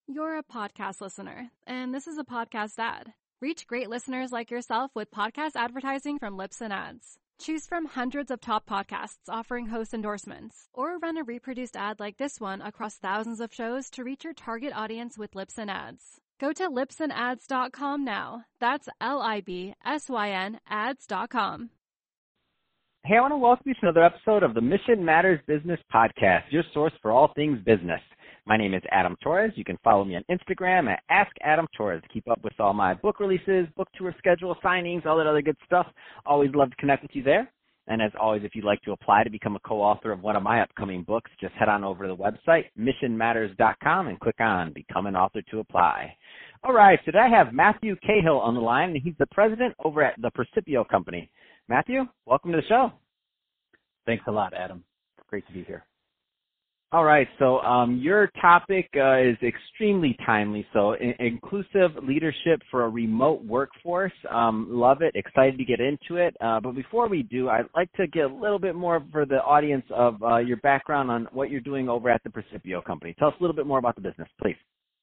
You're a podcast listener, and this is a podcast ad. Reach great listeners like yourself with podcast advertising from Libsyn Ads. Choose from hundreds of top podcasts offering host endorsements, or run a reproduced ad like this one across thousands of shows to reach your target audience with Libsyn Ads. Go to libsynads.com now. That's LIBSYN ads.com. Hey, I want to welcome you to another episode of the Mission Matters Business Podcast, your source for all things business. My name is Adam Torres. You can follow me on Instagram at AskAdamTorres to keep up with all my book releases, book tour schedule, signings, all that other good stuff. Always love to connect with you there. And as always, if you'd like to apply to become a co-author of one of my upcoming books, just head on over to the website, missionmatters.com, and click on Become an Author to apply. All right, today I have Matthew Cahill on the line, and he's the president over at the Percipio Company. Matthew, welcome to the show. Thanks a lot, Adam. It's great to be here. All right, so your topic is extremely timely. So inclusive leadership for a remote workforce. Love it. Excited to get into it. But before we do, I'd like to get a little bit more for the audience of your background on what you're doing over at the Percipio Company. Tell us a little bit more about the business, please.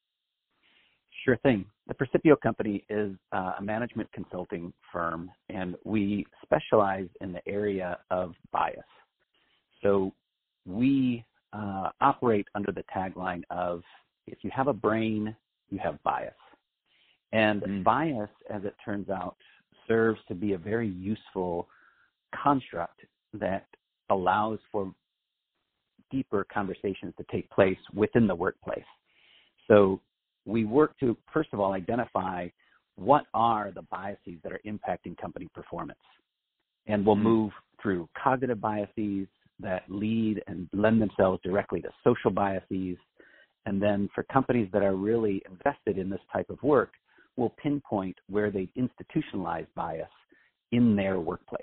Sure thing. The Percipio Company is a management consulting firm, and we specialize in the area of bias. So we operate under the tagline of, if you have a brain, you have bias. And bias, as it turns out, serves to be a very useful construct that allows for deeper conversations to take place within the workplace. So we work to, first of all, identify what are the biases that are impacting company performance. And we'll move through cognitive biases that lead and lend themselves directly to social biases. And then for companies that are really invested in this type of work, we'll pinpoint where they institutionalize bias in their workplace.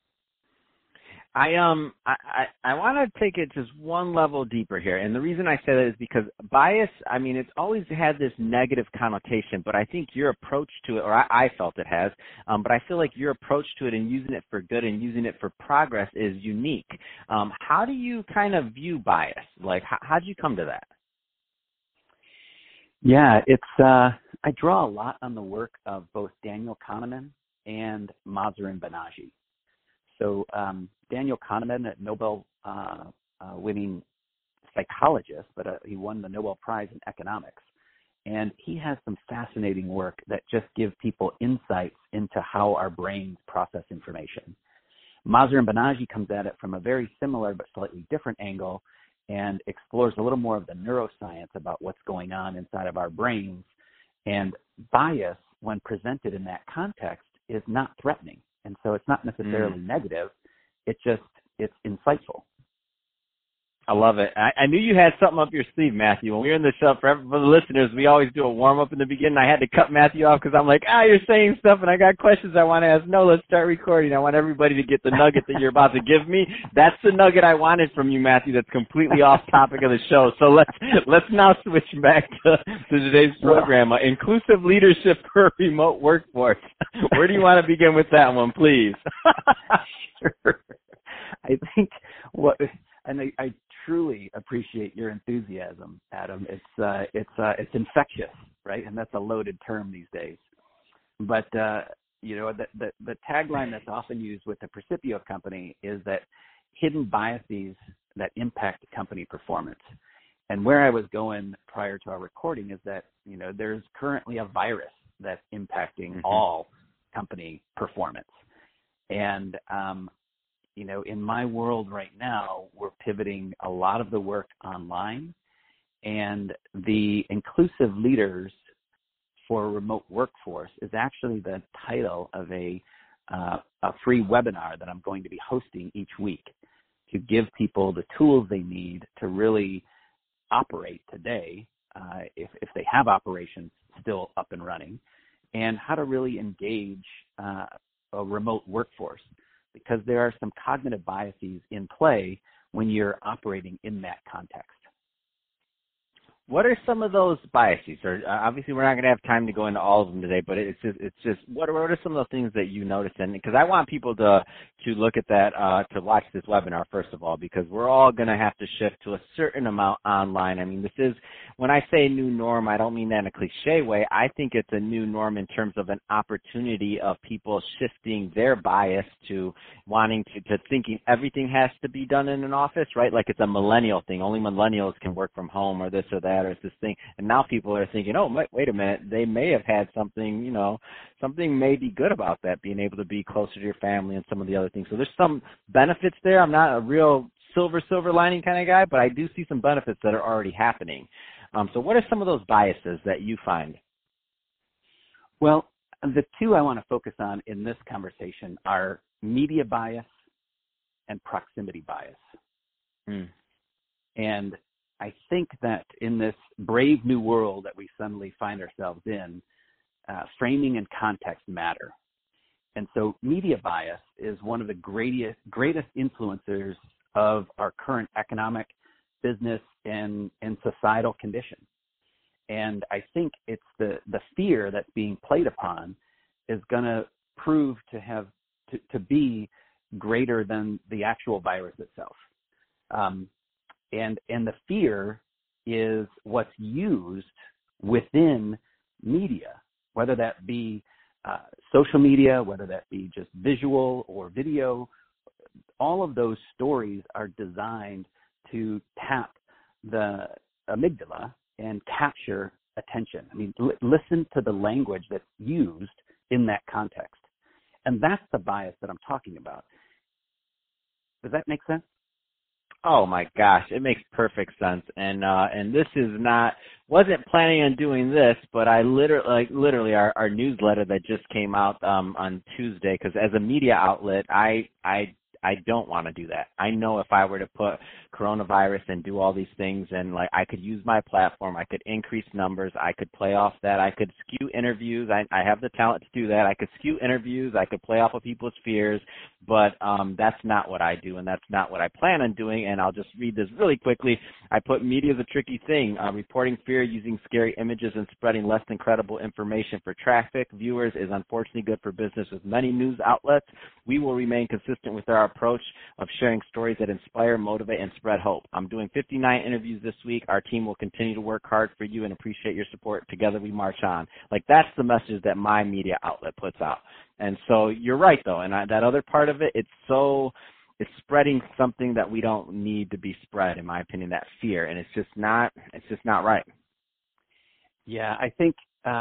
I want to take it just one level deeper here. And the reason I say that is because bias, I mean, it's always had this negative connotation, but I think your approach to it, or I felt it has, but I feel like your approach to it and using it for good and using it for progress is unique. How do you kind of view bias? Like, how did you come to that? Yeah, it's I draw a lot on the work of both Daniel Kahneman and Mahzarin Banaji. So Daniel Kahneman, a Nobel-winning psychologist, but he won the Nobel Prize in economics. And he has some fascinating work that just gives people insights into how our brains process information. Mahzarin Banaji comes at it from a very similar but slightly different angle and explores a little more of the neuroscience about what's going on inside of our brains. And bias, when presented in that context, is not threatening. And so it's not necessarily negative. It's insightful. I love it. I knew you had something up your sleeve, Matthew. When we were in the show, for the listeners, we always do a warm-up in the beginning. I had to cut Matthew off because I'm like, you're saying stuff, and I got questions I want to ask. No, let's start recording. I want everybody to get the nugget that you're about to give me. That's the nugget I wanted from you, Matthew. That's completely off topic of the show. So let's now switch back to today's program. Inclusive leadership for a remote workforce. Where do you want to begin with that one, please? Sure. I think I truly appreciate your enthusiasm, Adam. It's infectious, right? And that's a loaded term these days. But the tagline that's often used with the Percipio Company is that hidden biases that impact company performance. And where I was going prior to our recording is that there's currently a virus that's impacting all company performance. And in my world right now, we're pivoting a lot of the work online, and the inclusive leaders for a remote workforce is actually the title of a free webinar that I'm going to be hosting each week to give people the tools they need to really operate today, if they have operations still up and running, and how to really engage a remote workforce, because there are some cognitive biases in play when you're operating in that context. What are some of those biases? Or obviously, we're not going to have time to go into all of them today, but it's just what are some of the things that you notice? And because I want people to look at that, to watch this webinar first of all, because we're all going to have to shift to a certain amount online. I mean, this is, when I say new norm, I don't mean that in a cliche way. I think it's a new norm in terms of an opportunity of people shifting their bias to wanting to thinking everything has to be done in an office, right? Like it's a millennial thing. Only millennials can work from home, or this or that, or it's this thing. And now people are thinking, oh, wait a minute, they may have had something, something may be good about that, being able to be closer to your family and some of the other things. So there's some benefits there. I'm not a real silver lining kind of guy, but I do see some benefits that are already happening. So what are some of those biases that you find? Well, the two I want to focus on in this conversation are media bias and proximity bias. And I think that in this brave new world that we suddenly find ourselves in, framing and context matter. And so media bias is one of the greatest influencers of our current economic, business, and societal condition. And I think it's the fear that's being played upon is going to prove to be greater than the actual virus itself. And the fear is what's used within media, whether that be social media, whether that be just visual or video. All of those stories are designed to tap the amygdala and capture attention. I mean, listen to the language that's used in that context. And that's the bias that I'm talking about. Does that make sense? Oh my gosh, it makes perfect sense. And this is wasn't planning on doing this, but I literally our newsletter that just came out on Tuesday, because as a media outlet, I don't want to do that. I know if I were to put coronavirus and do all these things, and like I could use my platform, I could increase numbers, I could play off that, I could skew interviews. I have the talent to do that. I could skew interviews, I could play off of people's fears, but that's not what I do, and that's not what I plan on doing. And I'll just read this really quickly. I put media is a tricky thing. Reporting fear using scary images and spreading less than credible information for traffic viewers is unfortunately good for business with many news outlets. We will remain consistent with our approach of sharing stories that inspire, motivate, and spread hope. I'm doing 59 interviews this week. Our team will continue to work hard for you and appreciate your support. Together we march on. Like, that's the message that my media outlet puts out. And so you're right, though. And that other part of it, it's spreading something that we don't need to be spread, in my opinion, that fear. And it's just not right. Yeah, I think,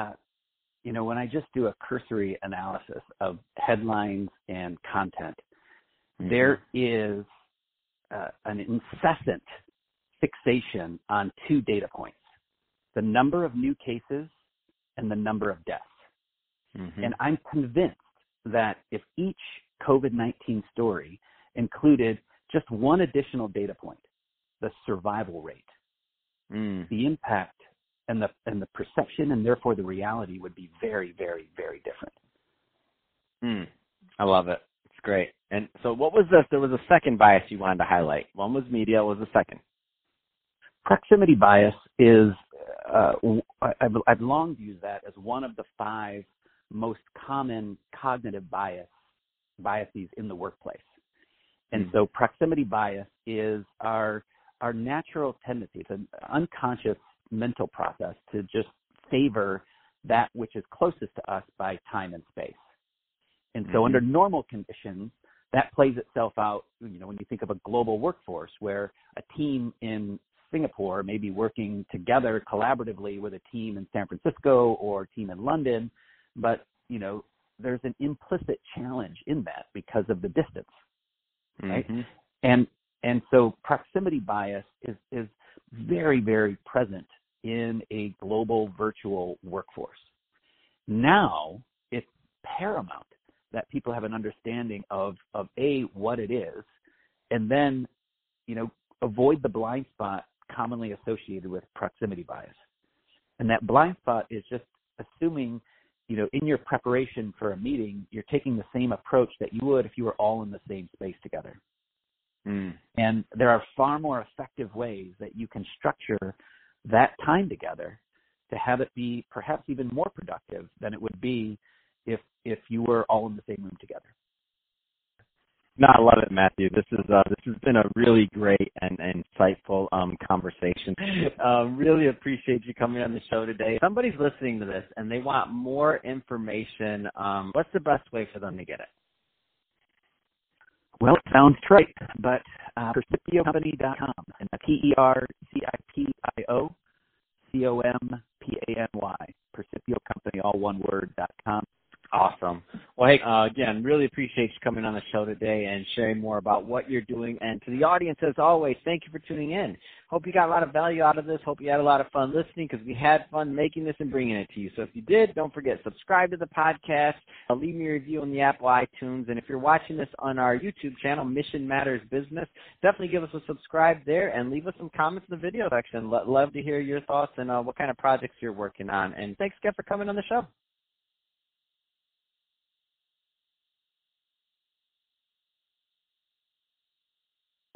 when I just do a cursory analysis of headlines and content, there is an incessant fixation on two data points, the number of new cases and the number of deaths. And I'm convinced that if each COVID-19 story included just one additional data point, the survival rate, the impact and the perception and therefore the reality would be very, very, very different. I love it. It's great. And so what was this? There was a second bias you wanted to highlight. One was media. What was the second? Proximity bias is, I've long used that as one of the 5 most common cognitive biases in the workplace. And so proximity bias is our natural tendency. It's an unconscious mental process to just favor that which is closest to us by time and space. And so under normal conditions, that plays itself out, when you think of a global workforce where a team in Singapore may be working together collaboratively with a team in San Francisco or a team in London, but, there's an implicit challenge in that because of the distance, right? And so proximity bias is very, very present in a global virtual workforce. Now it's paramount that people have an understanding of what it is, and then, avoid the blind spot commonly associated with proximity bias. And that blind spot is just assuming, in your preparation for a meeting, you're taking the same approach that you would if you were all in the same space together. And there are far more effective ways that you can structure that time together to have it be perhaps even more productive than it would be if you were all in the same room together. No, I love it, Matthew. This has been a really great and insightful conversation. Really appreciate you coming on the show today. If somebody's listening to this and they want more information, what's the best way for them to get it? Well, it sounds trite, but PercipioCompany.com, and PercipioCompany, Percipio Company, all one word.com. Awesome. Well, hey, again, really appreciate you coming on the show today and sharing more about what you're doing. And to the audience, as always, thank you for tuning in. Hope you got a lot of value out of this. Hope you had a lot of fun listening, because we had fun making this and bringing it to you. So if you did, don't forget, subscribe to the podcast. Leave me a review on the Apple iTunes. And if you're watching this on our YouTube channel, Mission Matters Business, definitely give us a subscribe there and leave us some comments in the video section. Love to hear your thoughts and what kind of projects you're working on. And thanks again for coming on the show.